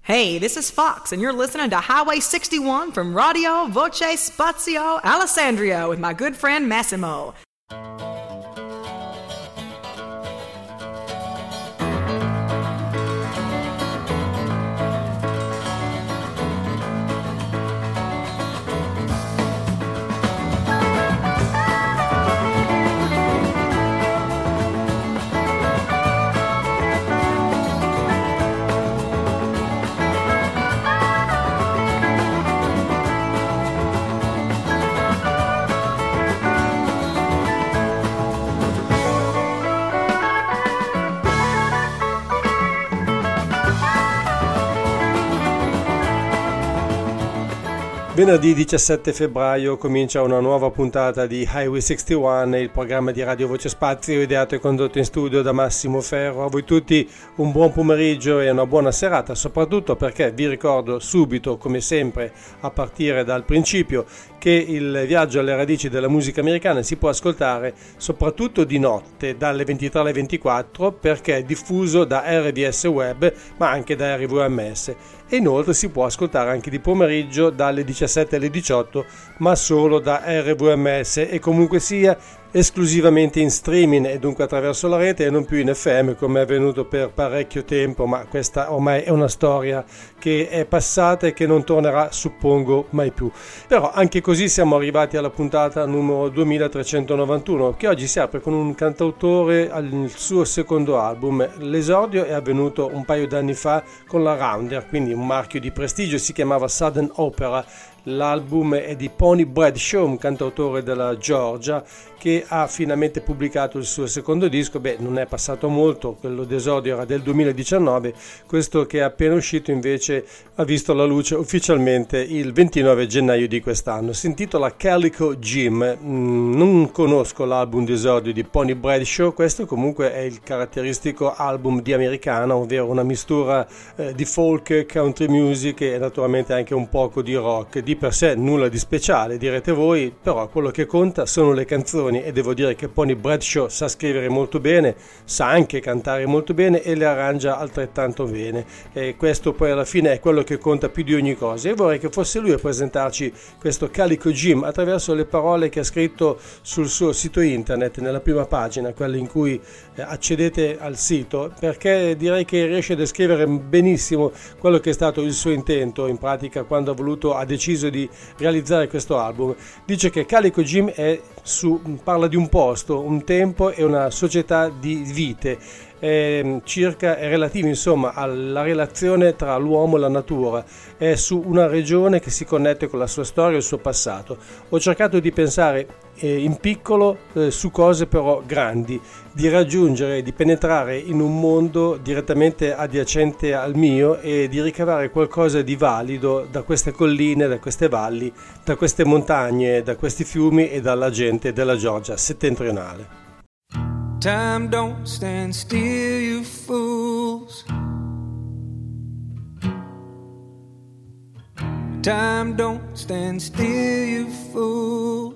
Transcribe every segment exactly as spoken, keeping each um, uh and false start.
Hey, this is Fox, and you're listening to Highway sixty-one from Radio Voce Spazio Alessandria with my good friend Massimo. Venerdì diciassette febbraio comincia una nuova puntata di Highway sessantuno, il programma di Radio Voce Spazio ideato e condotto in studio da Massimo Ferro. A voi tutti un buon pomeriggio e una buona serata, soprattutto perché vi ricordo subito, come sempre, a partire dal principio, che il viaggio alle radici della musica americana si può ascoltare soprattutto di notte, dalle ventitré alle ventiquattro, perché è diffuso da R V S Web, ma anche da R V M S. E inoltre si può ascoltare anche di pomeriggio dalle diciassette alle diciotto, ma solo da R V M S, e comunque sia esclusivamente in streaming e dunque attraverso la rete e non più in F M come è avvenuto per parecchio tempo, ma questa ormai è una storia che è passata e che non tornerà, suppongo, mai più. Però anche così siamo arrivati alla puntata numero duemilatrecentonovantuno, che oggi si apre con un cantautore al suo secondo album. L'esordio è avvenuto un paio d'anni fa con la Rounder, quindi un marchio di prestigio, si chiamava Southern Opera. L'album è di Pony Bradshaw, un cantautore della Georgia che ha finalmente pubblicato il suo secondo disco. Beh, non è passato molto, quello d'esordio era del duemiladiciannove, questo che è appena uscito invece ha visto la luce ufficialmente il ventinove gennaio di quest'anno. Si intitola Calico Jim. Mm, non conosco l'album d'esordio di Pony Bradshaw, questo comunque è il caratteristico album di Americana, ovvero una mistura eh, di folk, country music e naturalmente anche un poco di rock. Di per sé nulla di speciale, direte voi, però quello che conta sono le canzoni, e devo dire che Pony Bradshaw sa scrivere molto bene, sa anche cantare molto bene e le arrangia altrettanto bene, e questo poi alla fine è quello che conta più di ogni cosa. E vorrei che fosse lui a presentarci questo Calico Jim attraverso le parole che ha scritto sul suo sito internet, nella prima pagina, quella in cui accedete al sito, perché direi che riesce a descrivere benissimo quello che è stato il suo intento in pratica quando ha voluto, ha deciso di realizzare questo album. Dice che Calico Jim è su, parla di un posto, un tempo e una società di vite, è circa è relativo insomma alla relazione tra l'uomo e la natura, è su una regione che si connette con la sua storia e il suo passato. Ho cercato di pensare eh, in piccolo eh, su cose però grandi, di raggiungere, di penetrare in un mondo direttamente adiacente al mio e di ricavare qualcosa di valido da queste colline, da queste valli, da queste montagne, da questi fiumi e dalla gente della Georgia settentrionale. Time don't stand still, you fools. Time don't stand still, you fools.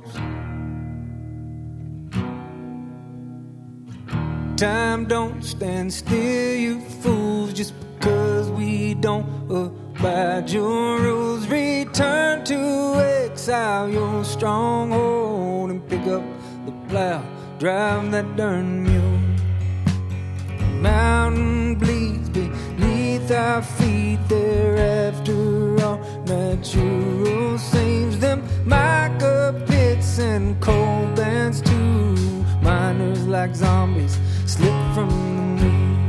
Time don't stand still, you fools. Just because we don't abide your rules, return to exile your stronghold and pick up the plow. Drive that darn mule. The mountain bleeds beneath our feet. They're after all natural saves. Them mica pits and coal bands too. Miners like zombies slip from the news.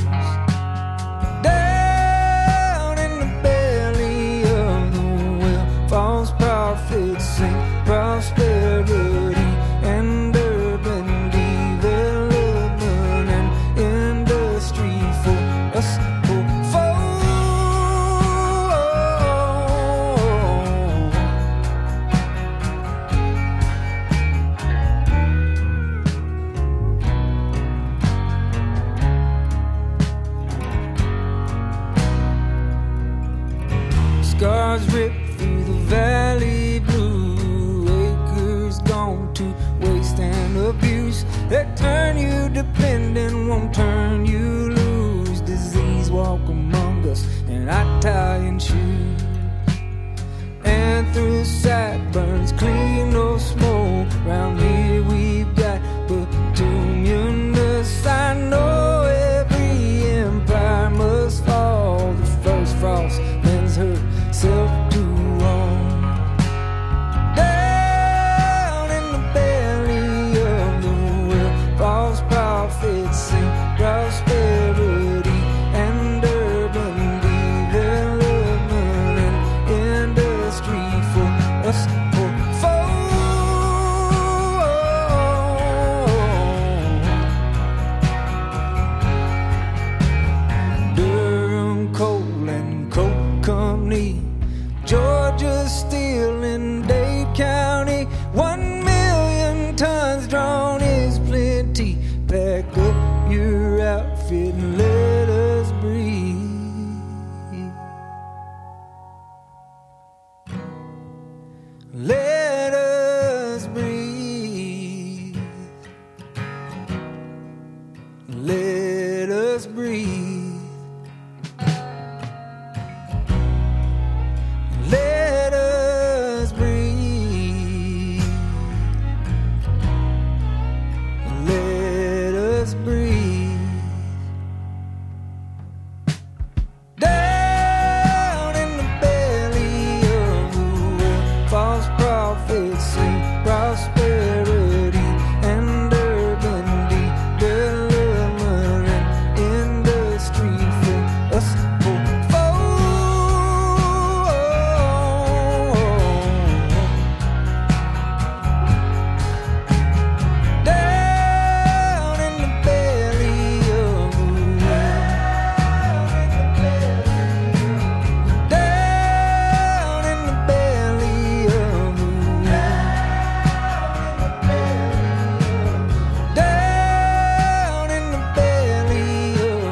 Down in the belly of the well, false prophets sing prosperity and scars ripped through the valley blue, acres gone to waste and abuse. That turn you dependent won't turn you loose. Disease walk among us and in Italian shoes. And through sideburns, clean no smoke. Round here we've got petunias. I know every empire must fall. The first frost lends herself to wrong. Down in the belly of the well, false prophets sing prosperity and urban development and industry for us. For Durham Coal and Coke Company, Georgia Steel in Dade County. One million tons drawn is plenty. Pack up your outfit and let us breathe. Let us breathe. Let us breathe. Let us breathe. Let us breathe. Down in the belly of the well, false prophets sing prosperity and urban development and industry for us. For down in the belly of the well, down in the belly of the well, down in the belly of the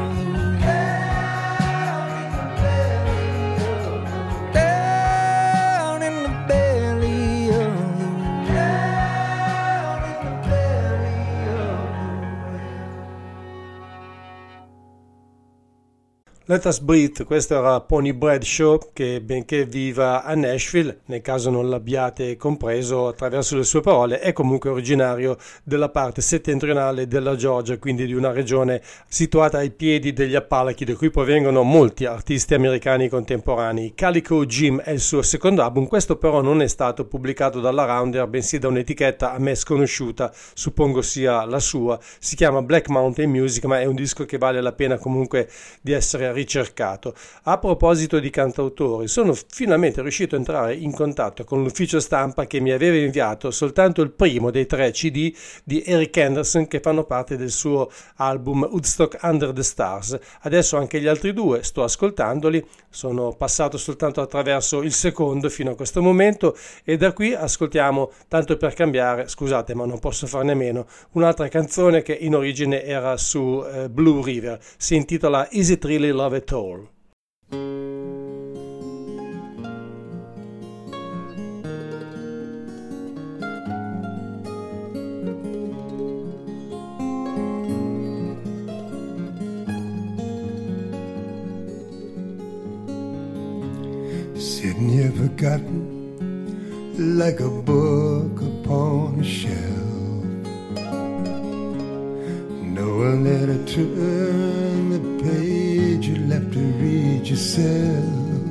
down in the belly of the Let Us Breathe, questo era Pony Bradshaw, che benché viva a Nashville, nel caso non l'abbiate compreso attraverso le sue parole, è comunque originario della parte settentrionale della Georgia, quindi di una regione situata ai piedi degli Appalachi, da cui provengono molti artisti americani contemporanei. Calico Jim è il suo secondo album, questo però non è stato pubblicato dalla Rounder, bensì da un'etichetta a me sconosciuta, suppongo sia la sua. Si chiama Black Mountain Music, ma è un disco che vale la pena comunque di essere ricercato. A proposito di cantautori, sono finalmente riuscito a entrare in contatto con l'ufficio stampa che mi aveva inviato soltanto il primo dei tre C D di Eric Anderson che fanno parte del suo album Woodstock Under the Stars. Adesso anche gli altri due sto ascoltandoli, sono passato soltanto attraverso il secondo fino a questo momento e da qui ascoltiamo, tanto per cambiare, scusate ma non posso farne meno, un'altra canzone che in origine era su eh, Blue River, si intitola Is It Really Love at All? Sitting here forgotten like a book upon a shelf. No one let her turn the page you left to read yourself.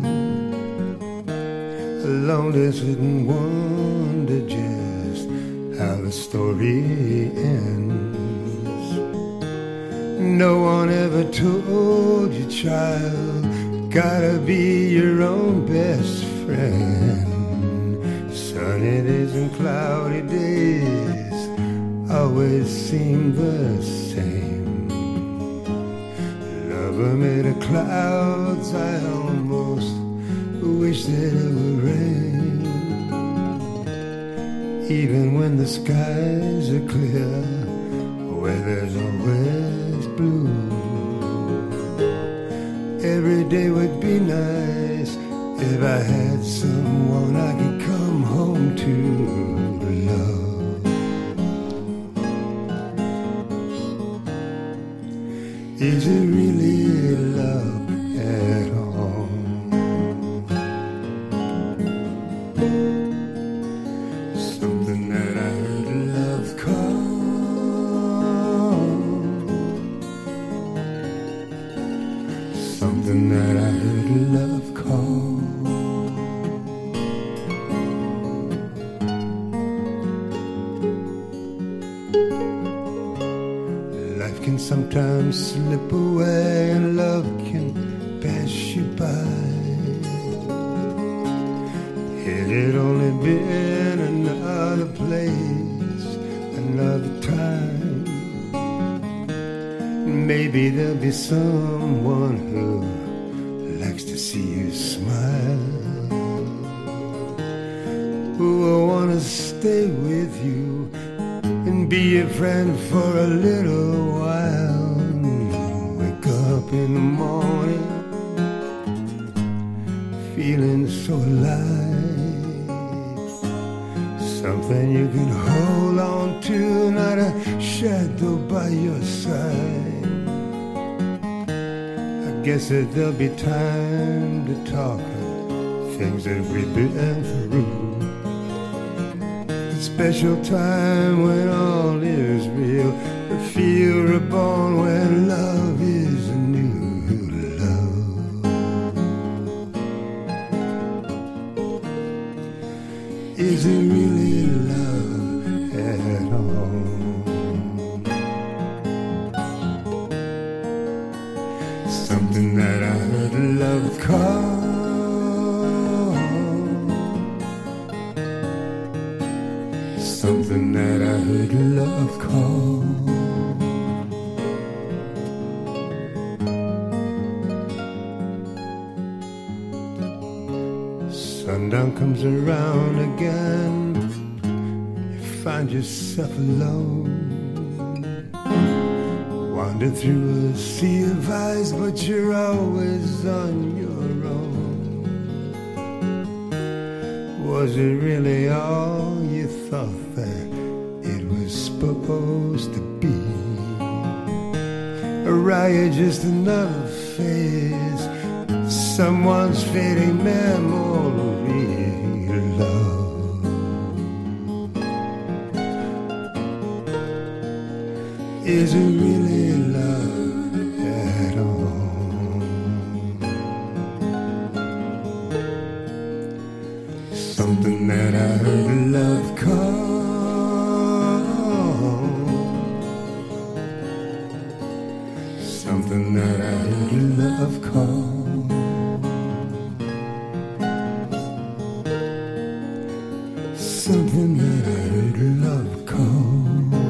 Alone to sit and wonder just how the story ends. No one ever told you, child, gotta be your own best friend. Sunny days and cloudy days always seem the same. Love made of clouds, I almost wish that it would rain. Even when the skies are clear, weather's always blue. Every day would be nice if I had someone I could come home to love. Is it really love at all? that I heard love call. Life can sometimes slip away and love can pass you by. Had it only been another place, another time, maybe there'll be someone who likes to see you smile, who will want to stay with you and be a friend for a little while. Wake up in the morning feeling so alive, something you can hold on to, not a shadow by your side. I guess that there'll be time to talk of things that we've been through. Special time when all is real, the feel reborn when love is new love. Is it really love at all? Something that I heard love call. Something that I heard love call. Sundown comes around again, you find yourself alone, wander through a sea of eyes, but you're always on your own. Was it really all you thought that it was supposed to be? Or are you just another phase, someone's fading memory? Love, is it really love at all? Something that I heard love call. Something that I heard love call. Something that I heard love call.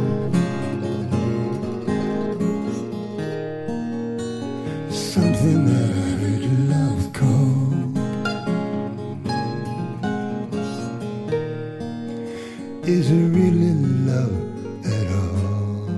Something that I heard love call. Is it really love at all?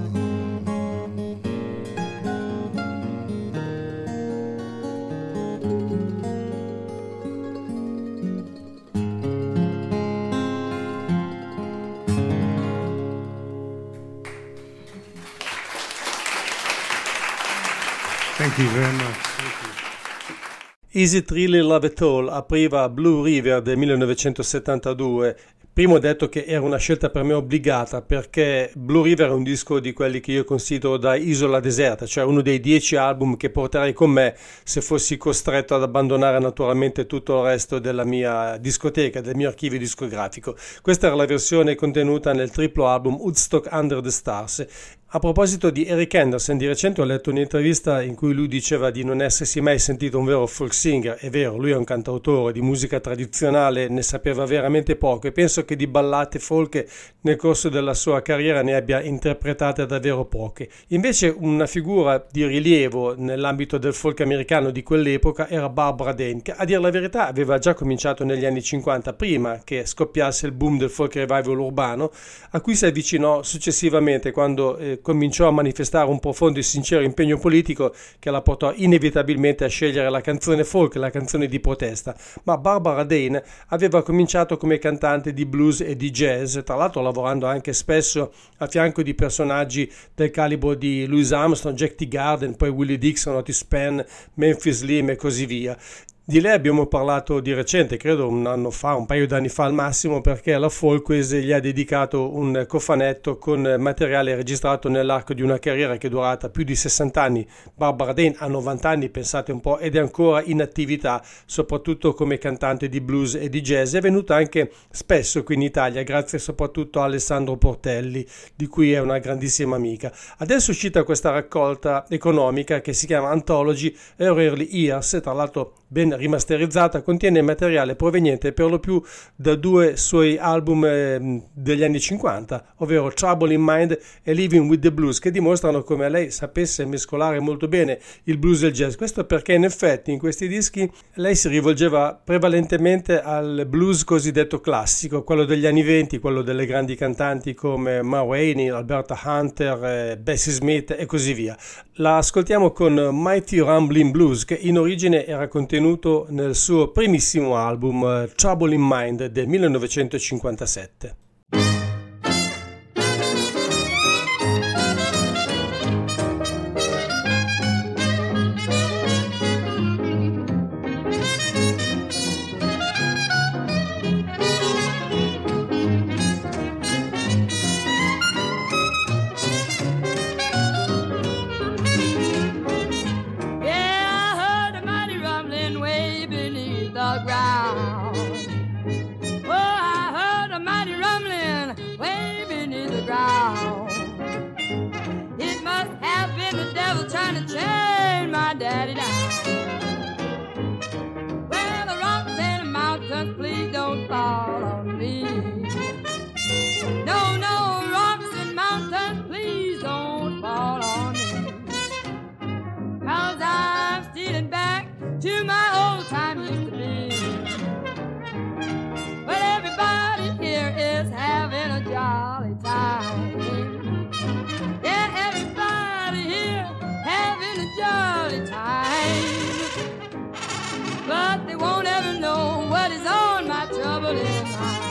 Thank you very much. Is It Really Love at All apriva Blue River del millenovecentosettantadue. Primo ho detto che era una scelta per me obbligata, perché Blue River è un disco di quelli che io considero da isola deserta, cioè uno dei dieci album che porterei con me se fossi costretto ad abbandonare naturalmente tutto il resto della mia discoteca, del mio archivio discografico. Questa era la versione contenuta nel triplo album Woodstock Under the Stars. A proposito di Eric Anderson, di recente ho letto un'intervista in cui lui diceva di non essersi mai sentito un vero folk singer. È vero, lui è un cantautore di musica tradizionale, ne sapeva veramente poco e penso che di ballate folk nel corso della sua carriera ne abbia interpretate davvero poche. Invece una figura di rilievo nell'ambito del folk americano di quell'epoca era Barbara Dane, che a dire la verità aveva già cominciato negli anni cinquanta, prima che scoppiasse il boom del folk revival urbano, a cui si avvicinò successivamente quando eh, cominciò a manifestare un profondo e sincero impegno politico che la portò inevitabilmente a scegliere la canzone folk, la canzone di protesta. Ma Barbara Dane aveva cominciato come cantante di blues e di jazz, tra l'altro lavorando anche spesso a fianco di personaggi del calibro di Louis Armstrong, Jack Teagarden, poi Willie Dixon, Otis Penn, Memphis Slim e così via. Di lei abbiamo parlato di recente, credo un anno fa, un paio d'anni fa al massimo, perché la Folkways gli ha dedicato un cofanetto con materiale registrato nell'arco di una carriera che è durata più di sessanta anni. Barbara Dane ha novanta anni, pensate un po', ed è ancora in attività, soprattutto come cantante di blues e di jazz. È venuta anche spesso qui in Italia, grazie soprattutto a Alessandro Portelli, di cui è una grandissima amica. Adesso è uscita questa raccolta economica che si chiama Anthology Early Years, tra l'altro ben rimasterizzata, contiene materiale proveniente per lo più da due suoi album eh, degli anni cinquanta, ovvero Trouble in Mind e Living with the Blues, che dimostrano come lei sapesse mescolare molto bene il blues e il jazz. Questo perché in effetti in questi dischi lei si rivolgeva prevalentemente al blues cosiddetto classico, quello degli anni venti, quello delle grandi cantanti come Ma Rainey, Alberta Hunter, eh, Bessie Smith e così via. La ascoltiamo con Mighty Rumbling Blues, che in origine era contenuto nel suo primissimo album uh, Trouble in Mind del millenovecentocinquantasette. Trying to chain my daddy down. Well, the rocks and the mountains, please don't fall on me. No, no, rocks and mountains, please don't fall on me. 'Cause I'm stealing back to my old time used to be. Well, everybody here is having a jolly time. Yeah, everybody here having a jolly time, but they won't ever know what is on my troubled mind.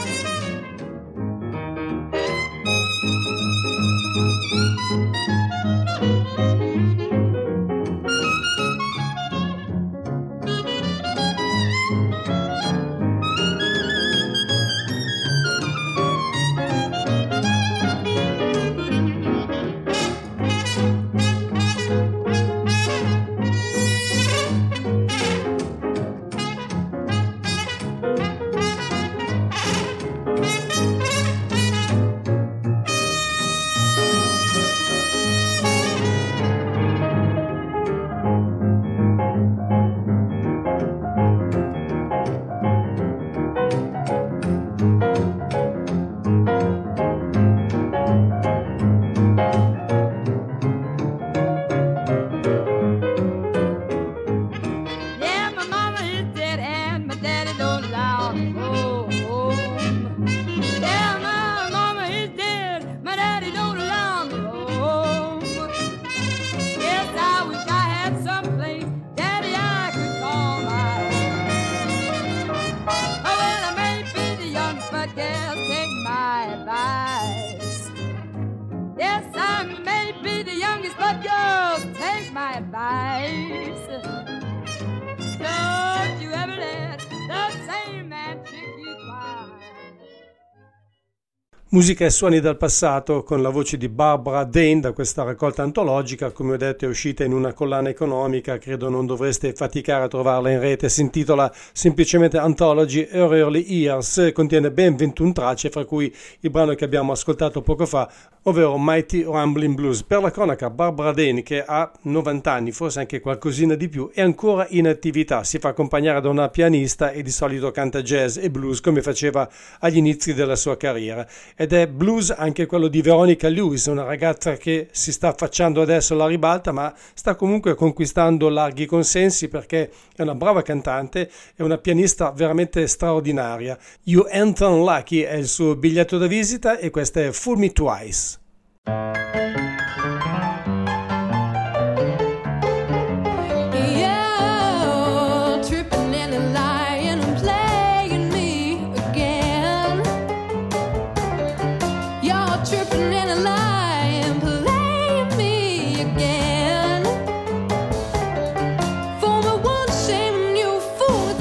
Musica e suoni dal passato con la voce di Barbara Dane da questa raccolta antologica, come ho detto è uscita in una collana economica, credo non dovreste faticare a trovarla in rete, si intitola semplicemente Anthology Early Years, contiene ben ventuno tracce, fra cui il brano che abbiamo ascoltato poco fa, ovvero Mighty Rumbling Blues. Per la cronaca, Barbara Dane, che ha novanta anni, forse anche qualcosina di più, è ancora in attività, si fa accompagnare da una pianista e di solito canta jazz e blues come faceva agli inizi della sua carriera. Ed è blues anche quello di Veronica Lewis, una ragazza che si sta affacciando adesso alla ribalta, ma sta comunque conquistando larghi consensi perché è una brava cantante e una pianista veramente straordinaria. You Ain't Unlucky è il suo biglietto da visita e questa è Fool Me Twice. Fool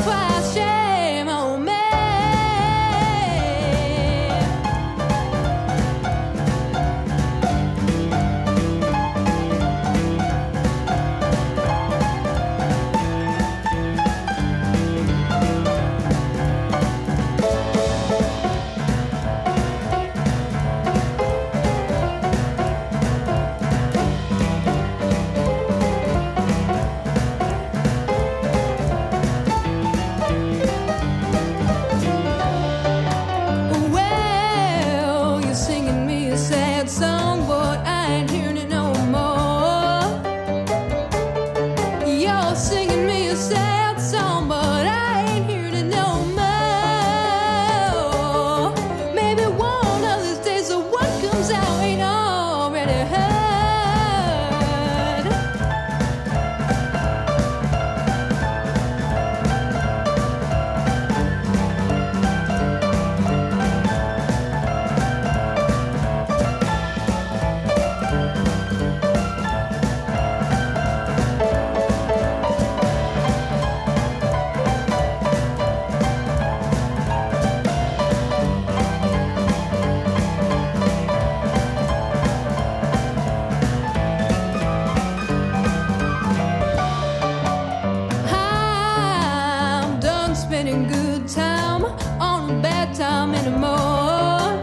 spending good time on a bad time anymore.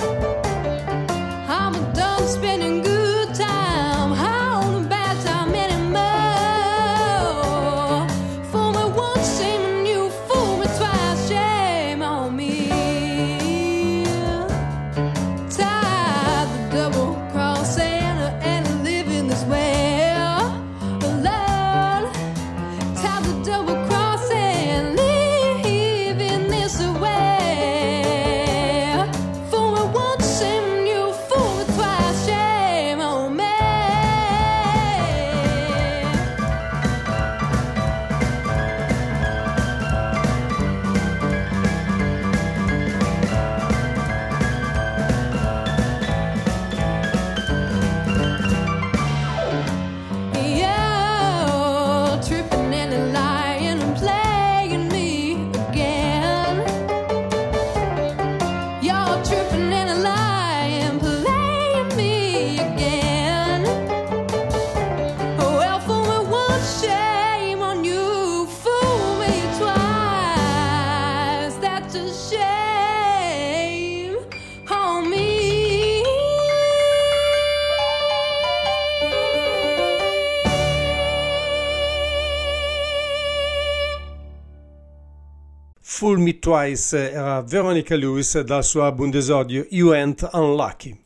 I'm done spending good time on a bad time anymore. Fool me once, shame on you. Fool me twice, shame on me. Tired of double crossing and living this way. Lord, tired of double crossing, living this way. Fool me once, shame on you. Fool me twice, shame on me. You're tripping and lying and playing me again. You're tripping and lying, playing me again. Well, fool me once, shame on you. Fool me twice, that's a shame on me. Fool Me Twice era Veronica Lewis dal suo album d'esordio You Ain't Unlucky.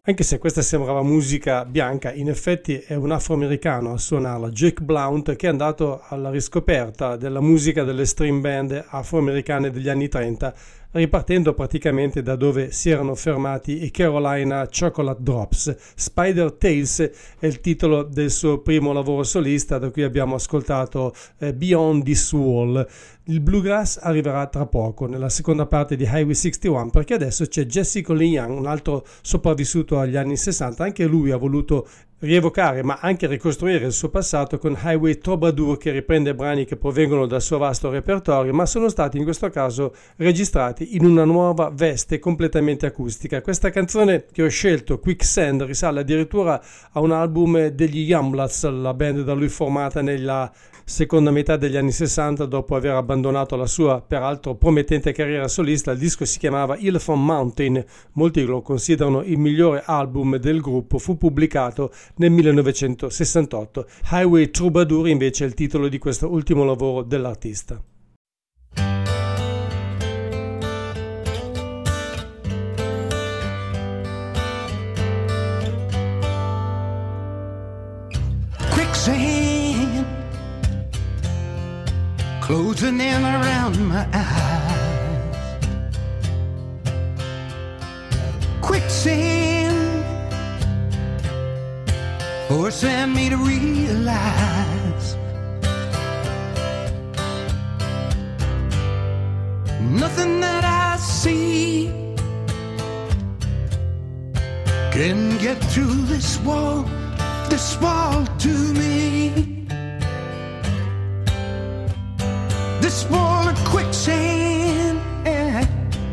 Anche se questa sembrava musica bianca, in effetti è un afroamericano a suonarla, Jake Blount, che è andato alla riscoperta della musica delle string band afroamericane degli anni trenta, ripartendo praticamente da dove si erano fermati i Carolina Chocolate Drops. Spider Tales è il titolo del suo primo lavoro solista, da cui abbiamo ascoltato eh, Beyond This Wall. Il bluegrass arriverà tra poco, nella seconda parte di Highway sessantuno, perché adesso c'è Jesse Colin Young, un altro sopravvissuto agli anni sessanta. Anche lui ha voluto rievocare ma anche ricostruire il suo passato con Highway Troubadour, che riprende brani che provengono dal suo vasto repertorio, ma sono stati in questo caso registrati in una nuova veste completamente acustica. Questa canzone che ho scelto, Quicksand, risale addirittura a un album degli Youngbloods, la band da lui formata nella seconda metà degli anni sessanta, dopo aver abbandonato la sua peraltro promettente carriera solista. Il disco si chiamava Elephant Mountain, molti lo considerano il migliore album del gruppo, fu pubblicato nel millenovecentosessantotto. Highway Troubadour invece è il titolo di questo ultimo lavoro dell'artista. Quicksand closing in around my eyes. Quicksand forcing me to realize nothing that I see can get through this wall, this wall to me. This wall of quicksand, yeah,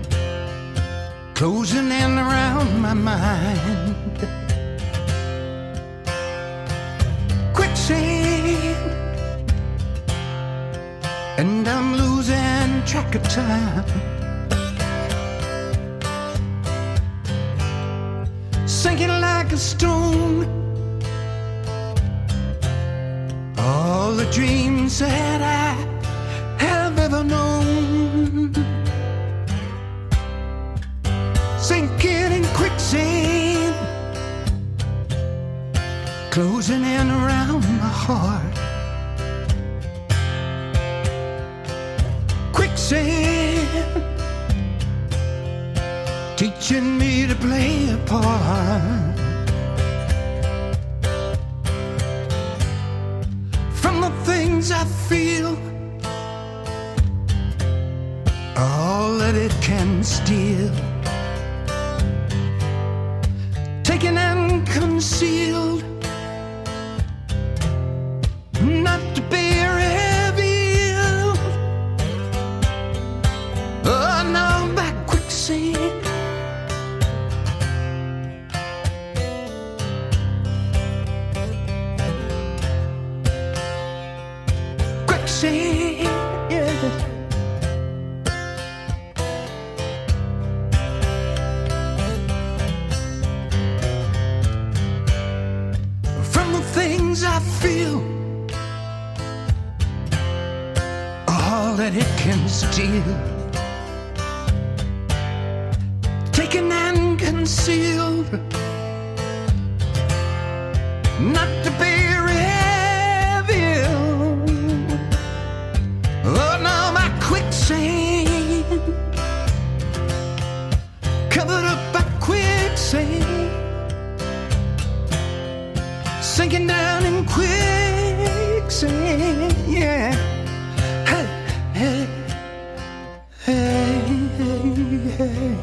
closing in around my mind. Quicksand, and I'm losing track of time. Sinking like a stone, all the dreams that I have ever known, sinking in quicksand, closing in around my heart. Quicksand, teaching me to play a part. From the things I feel, all that it can steal, taken and concealed, not to be revealed. Oh, no, by quicksand. Quicksand, yeah. I feel, all that it can steal, taken and concealed, not to be revealed. Oh no, my quicksand, covered up by quicksand, sinking down in quicksand, yeah. Hey, hey, hey, hey, hey.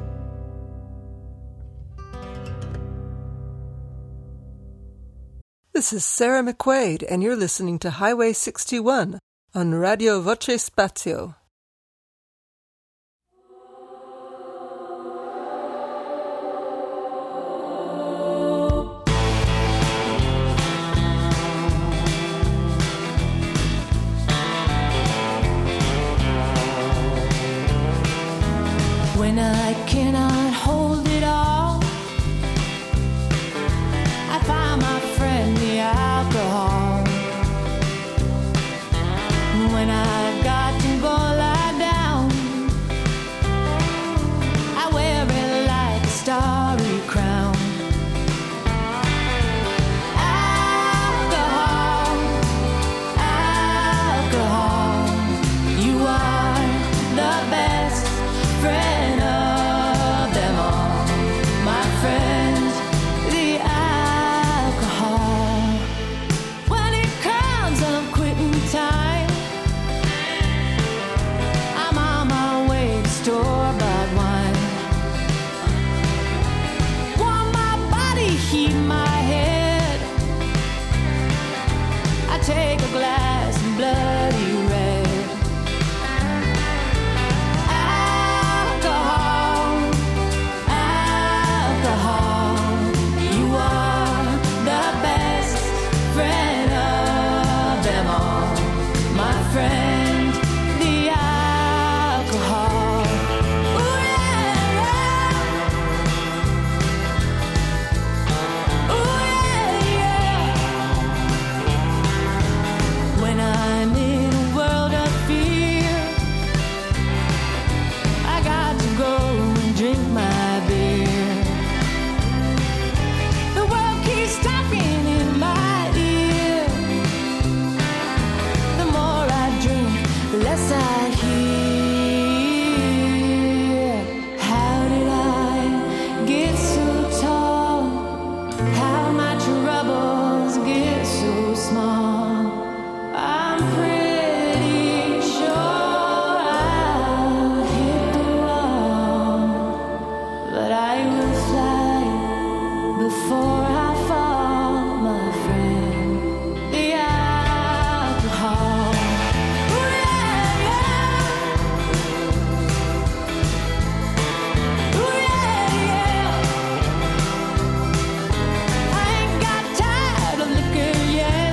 This is Sarah McQuaid, and you're listening to Highway sixty-one on Radio Voce Spazio. When I cannot hold it all, I find my friend the alcohol. When I've got to go like take a glass and bloody red. Alcohol, alcohol, you are the best friend of them all, my friend, the alcohol. Ooh, yeah, yeah. Ooh, yeah, yeah. When I'm in a world of fear, I got to go and drink my beer. The world keeps talking in my ear. The more I drink, the less I hear. How did I get so tall? How my troubles get so small? I'm pretty sure I'll hit the wall, but I will fly before I fall, my friend. The alcohol. Ooh, yeah, yeah. Ooh, yeah, yeah. I ain't got tired of liquor yet.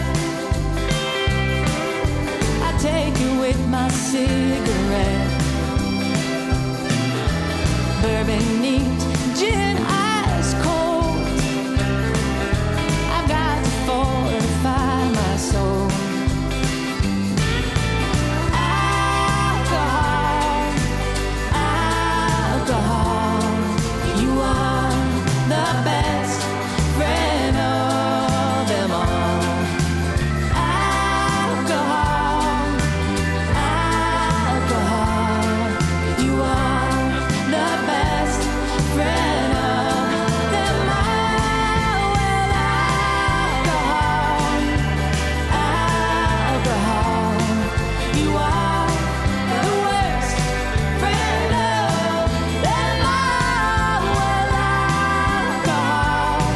I take it with my cigarette. Bourbon neat, gin ice cold. I've got to fortify my soul. Alcohol, alcohol, you are the best friend of them all. Alcohol, alcohol, you are the best friend of them all. Well, alcohol, alcohol, you are the worst friend of them all. Well, alcohol,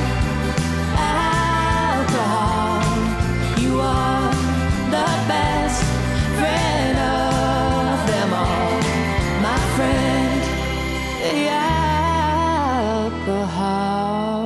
alcohol, you are the best friend of them all, my friend, the alcohol.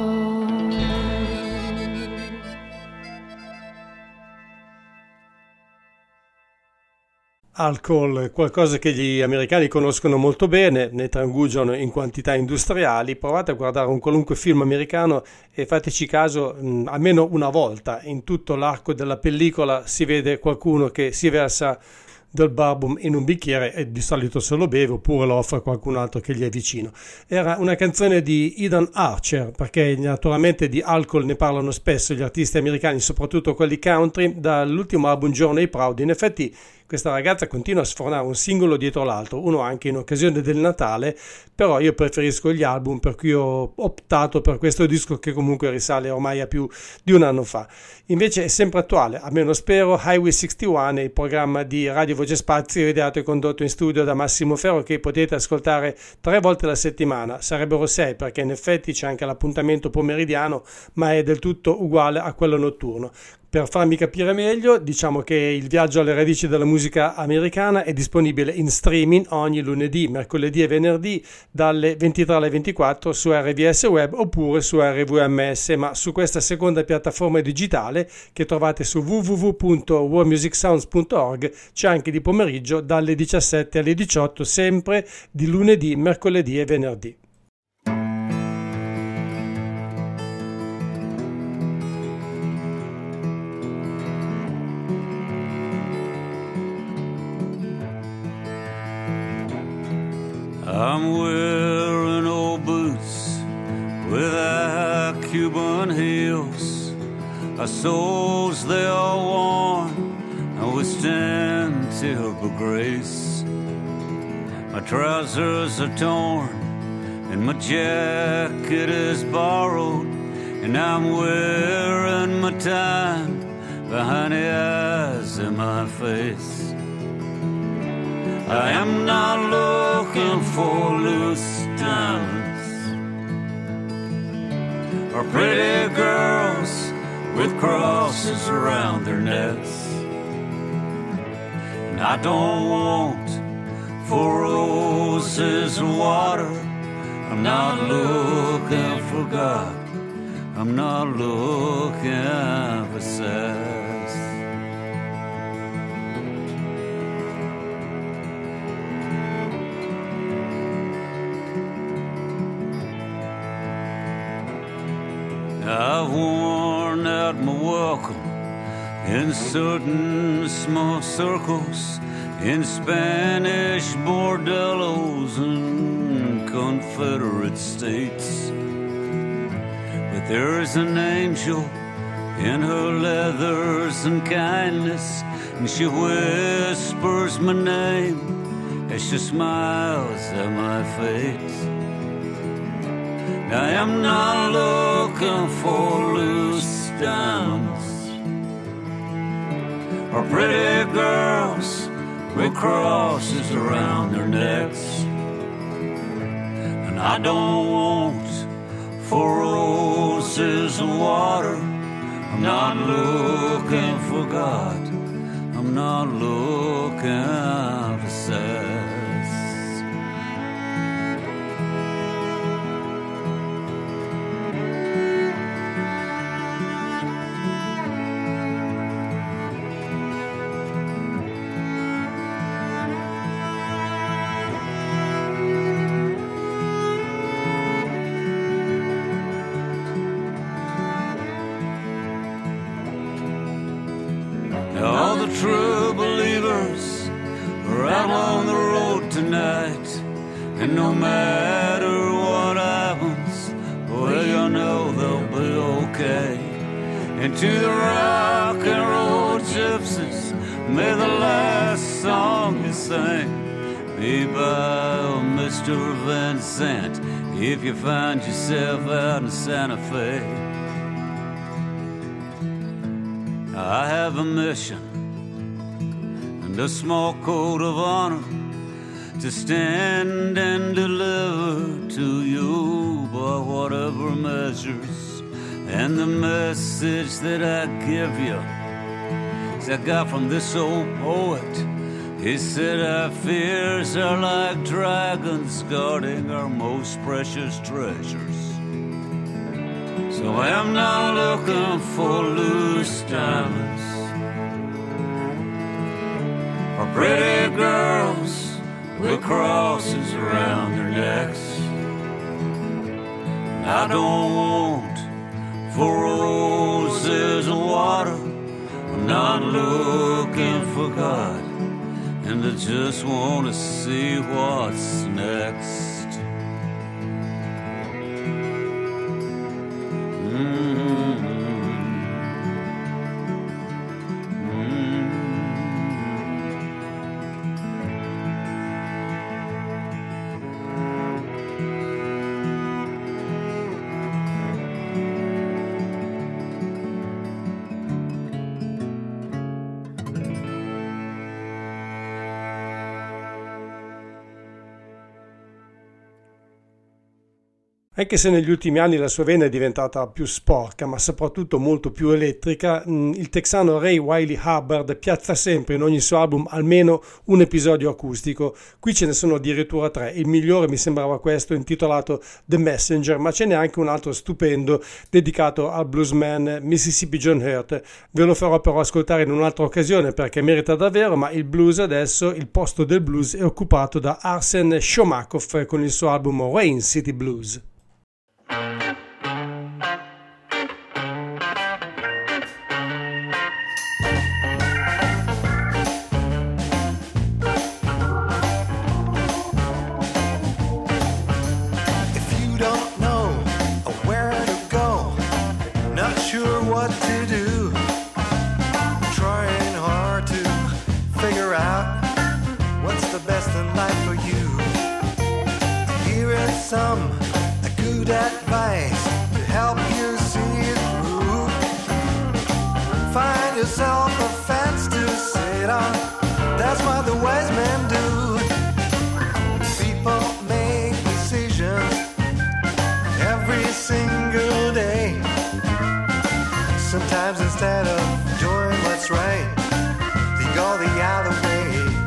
Alcol, qualcosa che gli americani conoscono molto bene, ne trangugiano in quantità industriali. Provate a guardare un qualunque film americano e fateci caso, mh, almeno una volta in tutto l'arco della pellicola si vede qualcuno che si versa del bourbon in un bicchiere e di solito se lo beve oppure lo offre a qualcun altro che gli è vicino. Era una canzone di Eden Archer, perché naturalmente di alcol ne parlano spesso gli artisti americani, soprattutto quelli country, dall'ultimo album Journey Proud. In effetti questa ragazza continua a sfornare un singolo dietro l'altro, uno anche in occasione del Natale, però io preferisco gli album, per cui ho optato per questo disco che comunque risale ormai a più di un anno fa. Invece è sempre attuale, almeno spero. Highway sessantuno è il programma di Radio Voce Spazio, ideato e condotto in studio da Massimo Ferro, che potete ascoltare tre volte alla settimana. Sarebbero sei, perché in effetti c'è anche l'appuntamento pomeridiano, ma è del tutto uguale a quello notturno. Per farmi capire meglio, diciamo che il viaggio alle radici della musica americana è disponibile in streaming ogni lunedì, mercoledì e venerdì dalle ventitré alle ventiquattro su R V S Web oppure su R V M S, ma su questa seconda piattaforma digitale che trovate su w w w punto world music sounds punto org c'è anche di pomeriggio dalle diciassette alle diciotto, sempre di lunedì, mercoledì e venerdì. I'm wearing old boots with high Cuban heels. Our soles they are worn and we stand terrible grace. My trousers are torn and my jacket is borrowed, and I'm wearing my time behind the eyes in my face. I am not looking for loose diamonds or pretty girls with crosses around their necks. I don't want four roses and water. I'm not looking for God. I'm not looking for sex. I've worn out my welcome in certain small circles, in Spanish bordellos and Confederate states. But there's an angel in her leathers and kindness, and she whispers my name as she smiles at my face. I am not looking for loose diamonds or pretty girls with crosses around their necks. And I don't want four roses and water. I'm not looking for God. I'm not looking for sex. All the true believers are out on the road tonight, and no matter what happens, well, you know they'll be okay. And to the rock and roll gypsies, may the last song you sing be by Mister Vincent, if you find yourself out in Santa Fe. I have a mission and a small code of honor to stand and deliver to you by whatever measures. And the message that I give you is I got from this old poet. He said our fears are like dragons guarding our most precious treasures. So I'm not looking for loose diamonds or pretty girls with crosses around their necks. And I don't want four roses and water. I'm not looking for God, and I just want to see what's next. Anche se negli ultimi anni la sua vena è diventata più sporca, ma soprattutto molto più elettrica, il texano Ray Wylie Hubbard piazza sempre in ogni suo album almeno un episodio acustico. Qui ce ne sono addirittura tre. Il migliore mi sembrava questo, intitolato The Messenger, ma ce n'è anche un altro stupendo dedicato al bluesman Mississippi John Hurt. Ve lo farò però ascoltare in un'altra occasione perché merita davvero, ma il blues adesso, il posto del blues è occupato da Arsen Shomakov con il suo album Rain City Blues. Some good advice to help you see it through. Find yourself a fence to sit on. That's what the wise men do. People make decisions every single day. Sometimes instead of doing what's right, they go the other way.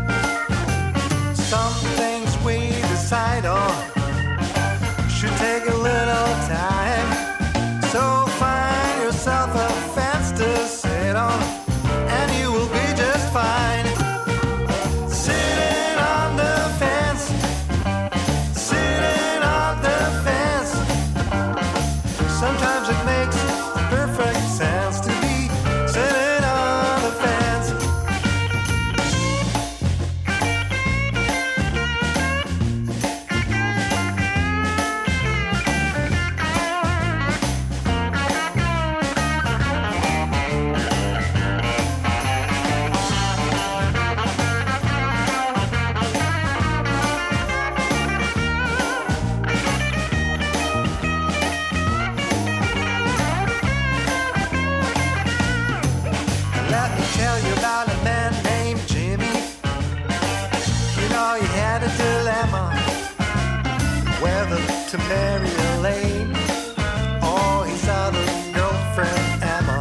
to Mary Elaine. Oh, he's out of girlfriend Emma.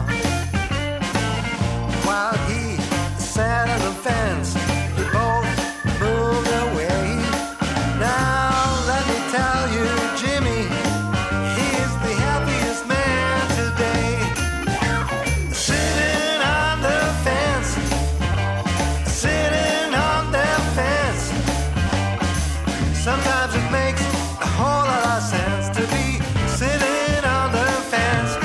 While he sat on the fence, they both moved away. Now let me tell you, Jimmy, he's the happiest man today. Sitting on the fence, sitting on the fence. Sometimes it makes a whole lot of sense to be sitting on the fence.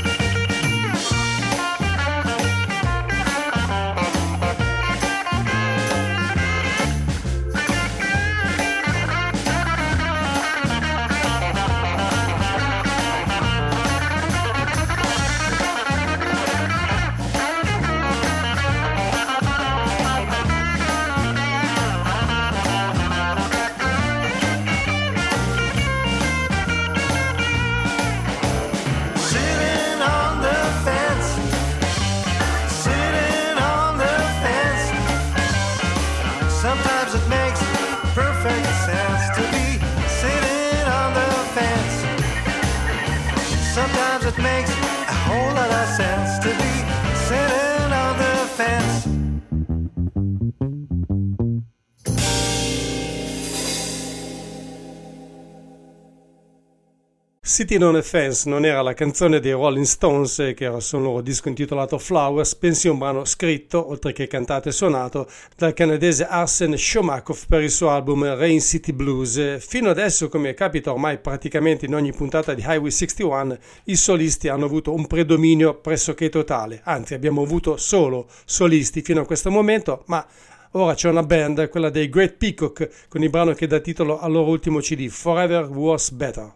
Sitting on the fence, sitting on the fence. Sometimes it makes perfect sense to be sitting on the fence. Sometimes it makes a whole lot of sense to be sitting on the fence. Sitting on a Fence non era la canzone dei Rolling Stones, che era sul loro disco intitolato Flowers, bensì un brano scritto, oltre che cantato e suonato, dal canadese Arsen Shomakov per il suo album Rain City Blues. Fino adesso, come capita ormai praticamente in ogni puntata di Highway sessantuno, i solisti hanno avuto un predominio pressoché totale, anzi abbiamo avuto solo solisti fino a questo momento, ma ora c'è una band, quella dei Great Peacock, con il brano che dà titolo al loro ultimo C D, Forever Was Better.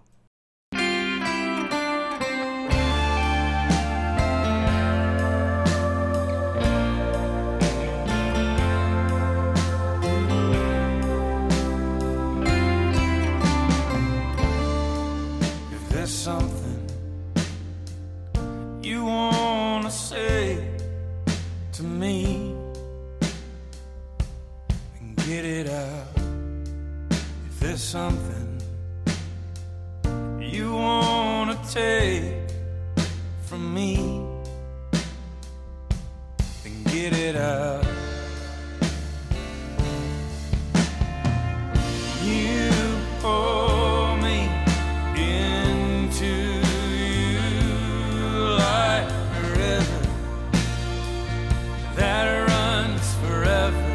There's something you wanna say to me, and get it out. If there's something you wanna take from me, then get it out. You pour me into you like a river that runs forever.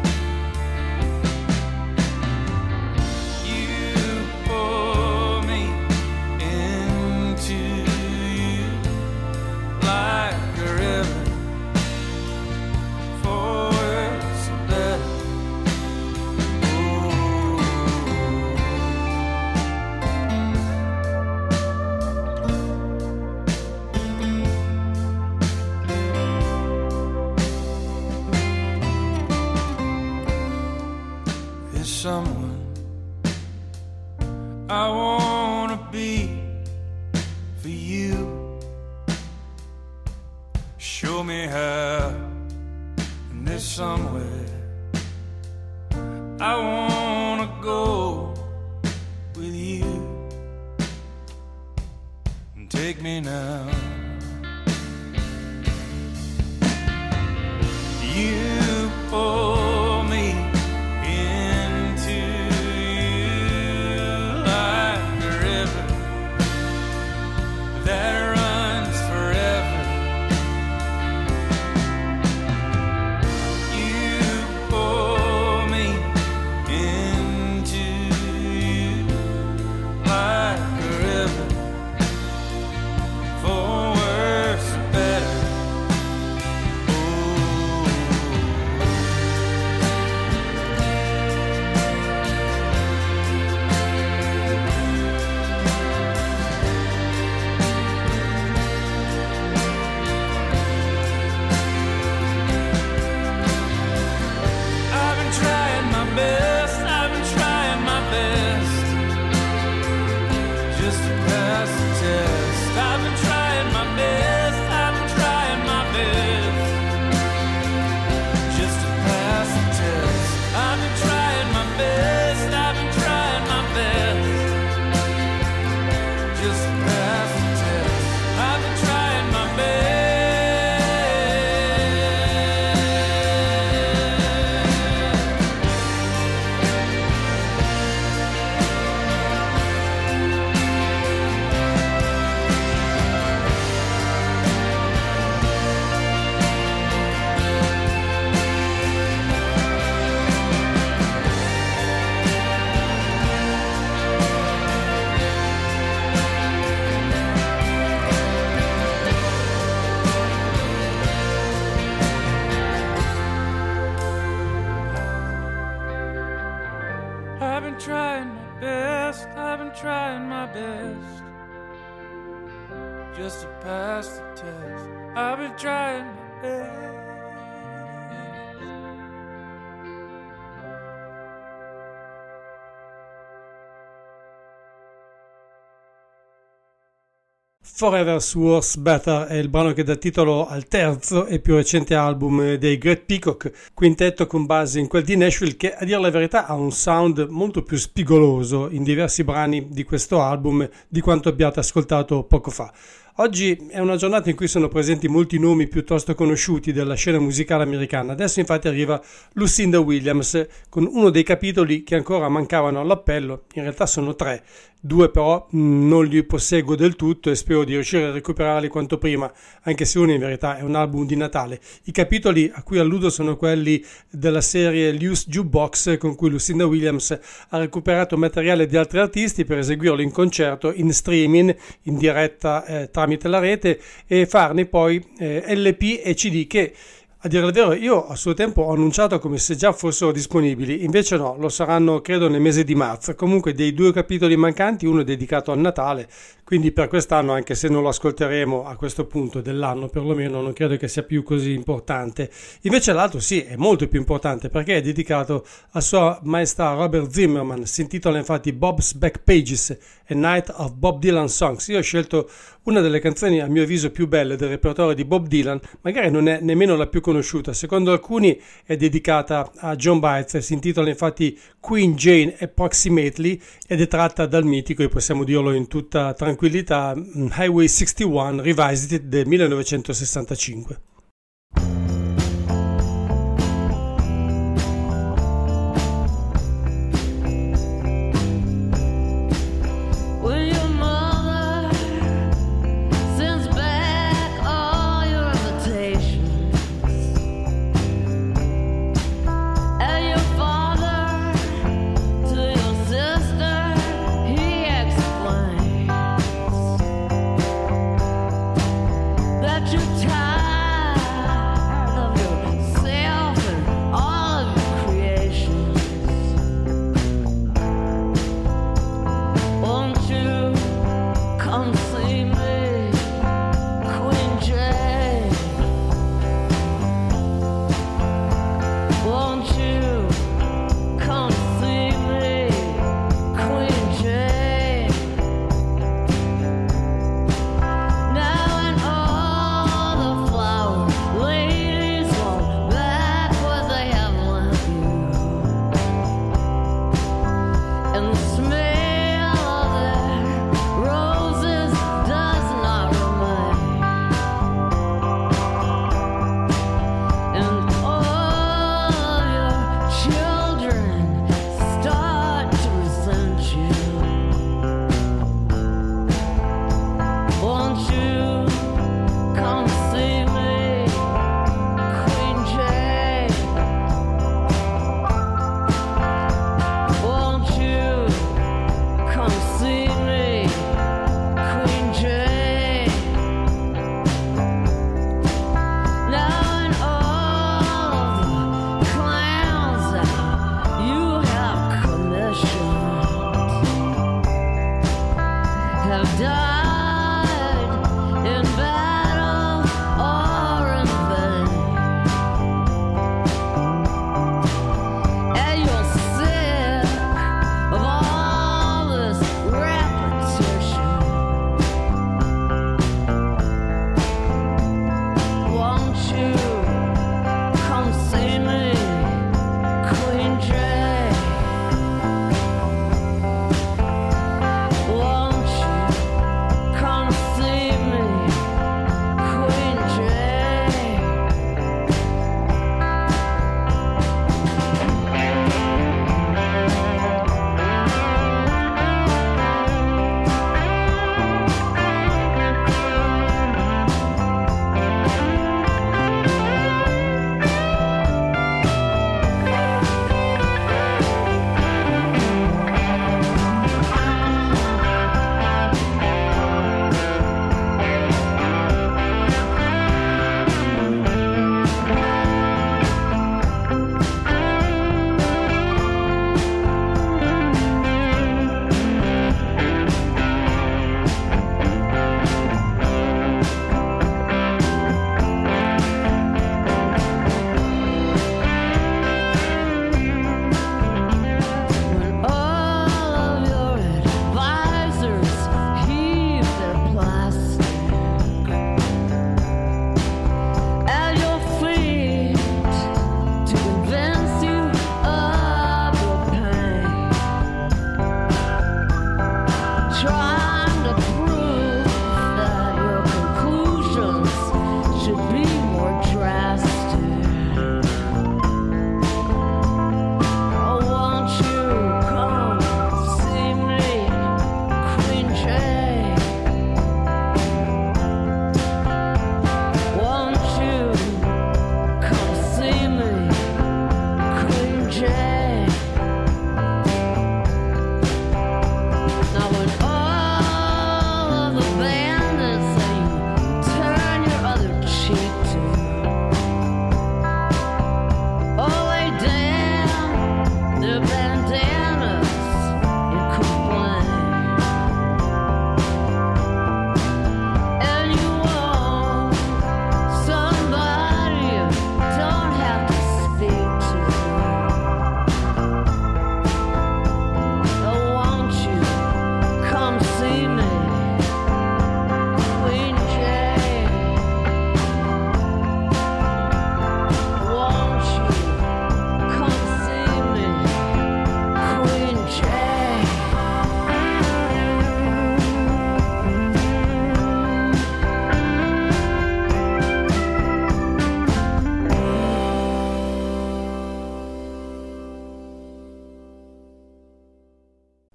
You pour me into you like a river, for worse or better. There's someone I wanna be for you. Show me how. And there's somewhere I wanna go with you. And take me now. You pull me into you like a river that runs forever. You pull me into you like a river, for been trying my best, I've been trying my best just to pass the test. I've been trying my best. Forever's Worse Better è il brano che dà titolo al terzo e più recente album dei Great Peacock, quintetto con base in quel di Nashville, che a dire la verità ha un sound molto più spigoloso in diversi brani di questo album di quanto abbiate ascoltato poco fa. Oggi è una giornata in cui sono presenti molti nomi piuttosto conosciuti della scena musicale americana. Adesso infatti arriva Lucinda Williams con uno dei capitoli che ancora mancavano all'appello. In realtà sono tre, due però mh, non li posseggo del tutto e spero di riuscire a recuperarli quanto prima, anche se uno in verità è un album di Natale. I capitoli a cui alludo sono quelli della serie Loose Jukebox, con cui Lucinda Williams ha recuperato materiale di altri artisti per eseguirlo in concerto, in streaming, in diretta eh, tramite la rete, e farne poi eh, L P e C D che, a dire il vero, io a suo tempo ho annunciato come se già fossero disponibili, invece no, lo saranno credo nel mese di marzo. Comunque dei due capitoli mancanti, uno è dedicato al Natale, quindi per quest'anno, anche se non lo ascolteremo a questo punto dell'anno, perlomeno non credo che sia più così importante. Invece l'altro sì, è molto più importante perché è dedicato a sua maestà Robert Zimmerman, si intitola infatti Bob's Back Pages, A Night of Bob Dylan Songs. Io ho scelto una delle canzoni a mio avviso più belle del repertorio di Bob Dylan, magari non è nemmeno la più conosciuta, secondo alcuni è dedicata a John Baez, si intitola infatti Queen Jane Approximately ed è tratta dal mitico, e possiamo dirlo in tutta tranquillità, Highway sessantuno Revisited del millenovecentosessantacinque. That you're tired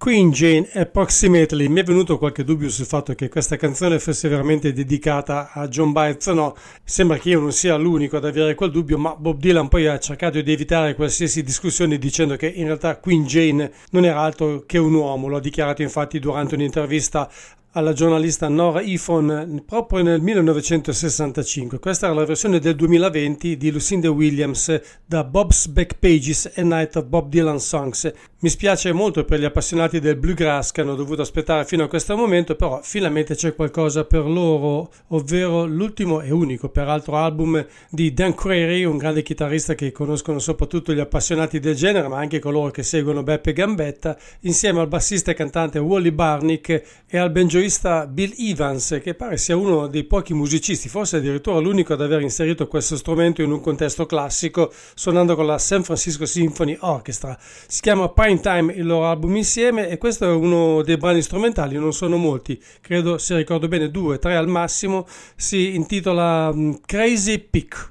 Queen Jane Approximately. Mi è venuto qualche dubbio sul fatto che questa canzone fosse veramente dedicata a John Baez o no. Sembra che io non sia l'unico ad avere quel dubbio, ma Bob Dylan poi ha cercato di evitare qualsiasi discussione dicendo che in realtà Queen Jane non era altro che un uomo. Lo ha dichiarato infatti durante un'intervista alla giornalista Nora Ephron proprio nel millenovecentosessantacinque. Questa era la versione del duemilaventi di Lucinda Williams da Bob's Back Pages A Night of Bob Dylan Songs. Mi spiace molto per gli appassionati del bluegrass che hanno dovuto aspettare fino a questo momento, però finalmente c'è qualcosa per loro, ovvero l'ultimo e unico peraltro album di Dan Query, un grande chitarrista che conoscono soprattutto gli appassionati del genere, ma anche coloro che seguono Beppe Gambetta, insieme al bassista e cantante Wally Barnick e al banjoista Bill Evans, che pare sia uno dei pochi musicisti, forse addirittura l'unico ad aver inserito questo strumento in un contesto classico, suonando con la San Francisco Symphony Orchestra. Si chiama Prime Time il loro album insieme, e questo è uno dei brani strumentali, non sono molti, credo, se ricordo bene, due, tre al massimo. Si intitola Crazy Peak.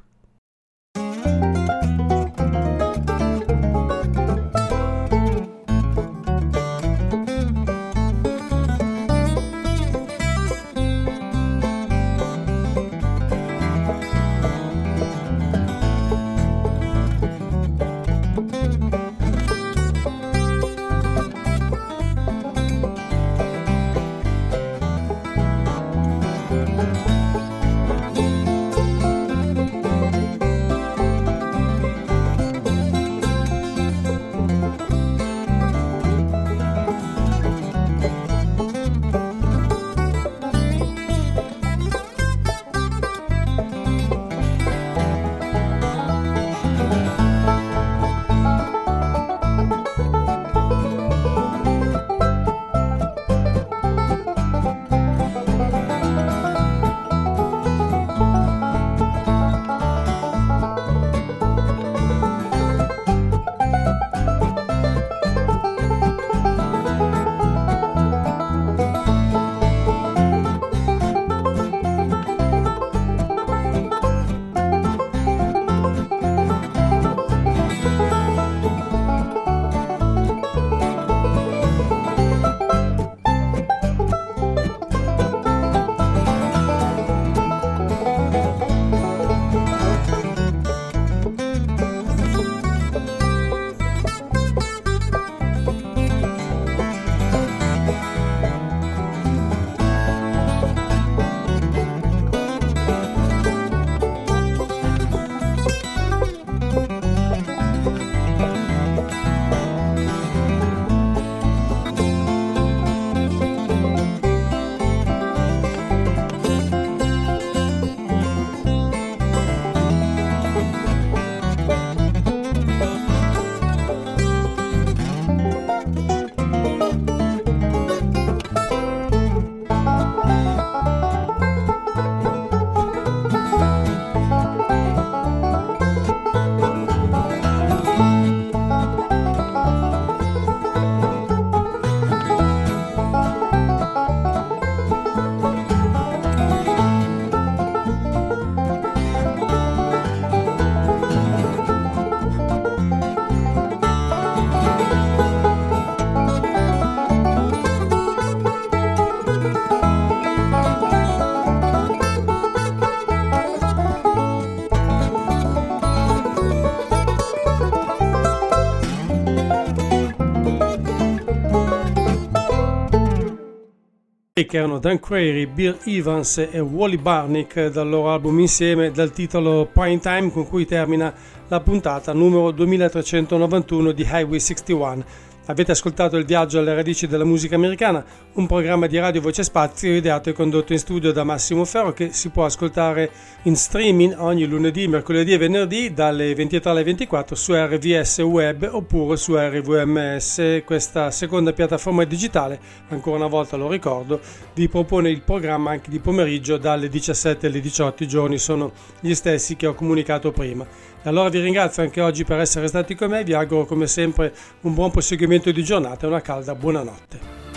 Che erano Dan Query, Bill Evans e Wally Barnick dal loro album insieme dal titolo Prime Time, con cui termina la puntata numero duemilatrecentonovantuno di Highway sessantuno. Avete ascoltato Il viaggio alle radici della musica americana, un programma di Radio Voce Spazio ideato e condotto in studio da Massimo Ferro, che si può ascoltare in streaming ogni lunedì, mercoledì e venerdì dalle ventitré alle ventiquattro su R V S Web oppure su R V M S. Questa seconda piattaforma digitale, ancora una volta lo ricordo, vi propone il programma anche di pomeriggio dalle diciassette alle diciotto. I giorni sono gli stessi che ho comunicato prima. E allora vi ringrazio anche oggi per essere stati con me, vi auguro come sempre un buon proseguimento di giornata e una calda buonanotte.